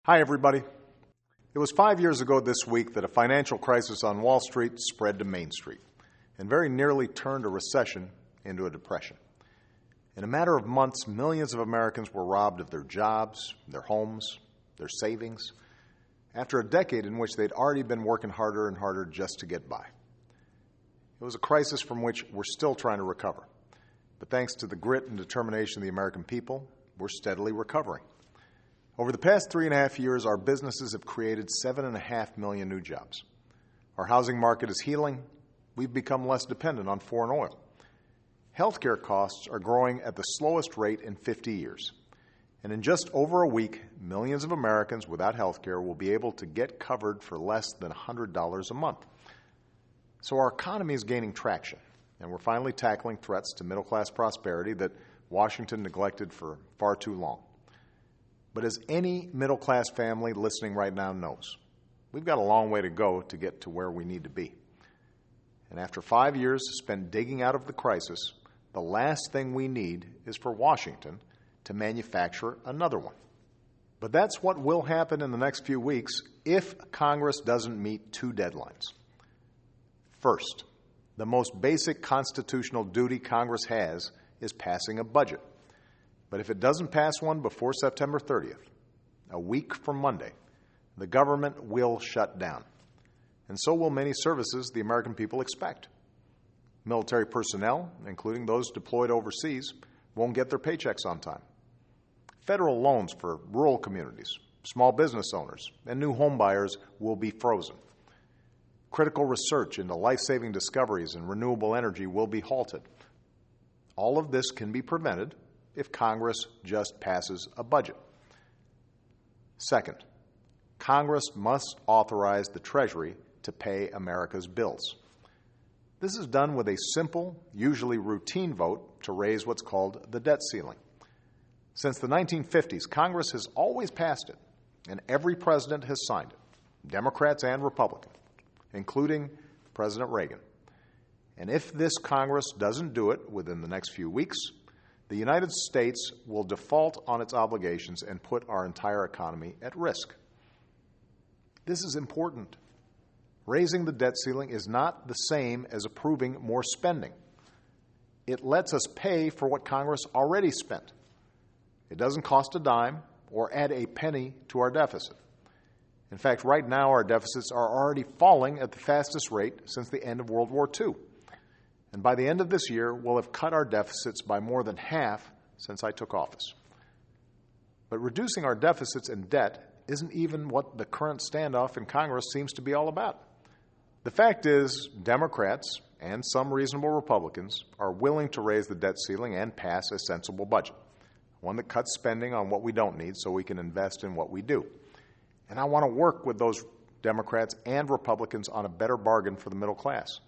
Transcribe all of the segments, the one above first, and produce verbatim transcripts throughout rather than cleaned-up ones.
Hi, everybody. It was five years ago this week that a financial crisis on Wall Street spread to Main Street and very nearly turned a recession into a depression. In a matter of months, millions of Americans were robbed of their jobs, their homes, their savings, after a decade in which they'd already been working harder and harder just to get by. It was a crisis from which we're still trying to recover. But thanks to the grit and determination of the American people, we're steadily recovering. Over the past three and a half years, our businesses have created seven and a half million new jobs. Our housing market is healing. We've become less dependent on foreign oil. Healthcare costs are growing at the slowest rate in fifty years. And in just over a week, millions of Americans without healthcare will be able to get covered for less than one hundred dollars a month. So our economy is gaining traction, and we're finally tackling threats to middle-class prosperity that Washington neglected for far too long. But as any middle-class family listening right now knows, we've got a long way to go to get to where we need to be. And after five years spent digging out of the crisis, the last thing we need is for Washington to manufacture another one. But that's what will happen in the next few weeks if Congress doesn't meet two deadlines. First, the most basic constitutional duty Congress has is passing a budget. But if it doesn't pass one before September thirtieth, a week from Monday, the government will shut down. And so will many services the American people expect. Military personnel, including those deployed overseas, won't get their paychecks on time. Federal loans for rural communities, small business owners, and new home buyers will be frozen. Critical research into life-saving discoveries and renewable energy will be halted. All of this can be prevented if Congress just passes a budget. Second, Congress must authorize the Treasury to pay America's bills. This is done with a simple, usually routine vote to raise what's called the debt ceiling. Since the nineteen fifties, Congress has always passed it, and every president has signed it, Democrats and Republicans, including President Reagan. And if this Congress doesn't do it within the next few weeks, the United States will default on its obligations and put our entire economy at risk. This is important. Raising the debt ceiling is not the same as approving more spending. It lets us pay for what Congress already spent. It doesn't cost a dime or add a penny to our deficit. In fact, right now our deficits are already falling at the fastest rate since the end of World War Two. And by the end of this year, we'll have cut our deficits by more than half since I took office. But reducing our deficits and debt isn't even what the current standoff in Congress seems to be all about. The fact is, Democrats and some reasonable Republicans are willing to raise the debt ceiling and pass a sensible budget, one that cuts spending on what we don't need so we can invest in what we do. And I want to work with those Democrats and Republicans on a better bargain for the middle class.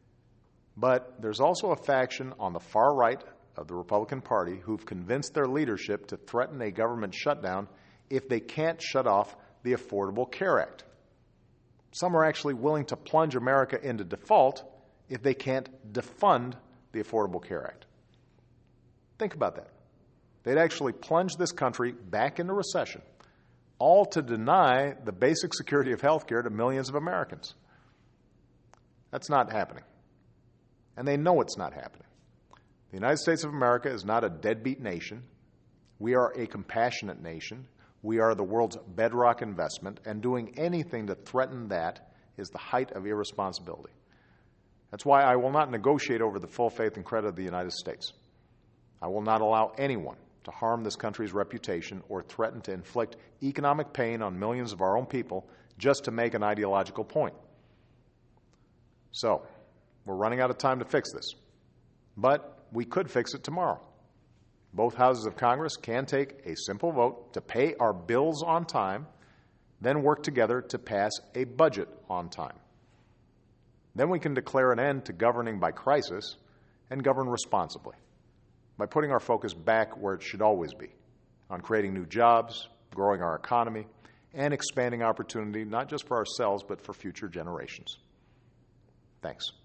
But there's also a faction on the far right of the Republican Party who've convinced their leadership to threaten a government shutdown if they can't shut off the Affordable Care Act. Some are actually willing to plunge America into default if they can't defund the Affordable Care Act. Think about that. They'd actually plunge this country back into recession, all to deny the basic security of health care to millions of Americans. That's not happening. And they know it's not happening. The United States of America is not a deadbeat nation. We are a compassionate nation. We are the world's bedrock investment, and doing anything to threaten that is the height of irresponsibility. That's why I will not negotiate over the full faith and credit of the United States. I will not allow anyone to harm this country's reputation or threaten to inflict economic pain on millions of our own people just to make an ideological point. So, we're running out of time to fix this, but we could fix it tomorrow. Both houses of Congress can take a simple vote to pay our bills on time, then work together to pass a budget on time. Then we can declare an end to governing by crisis and govern responsibly by putting our focus back where it should always be, on creating new jobs, growing our economy, and expanding opportunity not just for ourselves but for future generations. Thanks.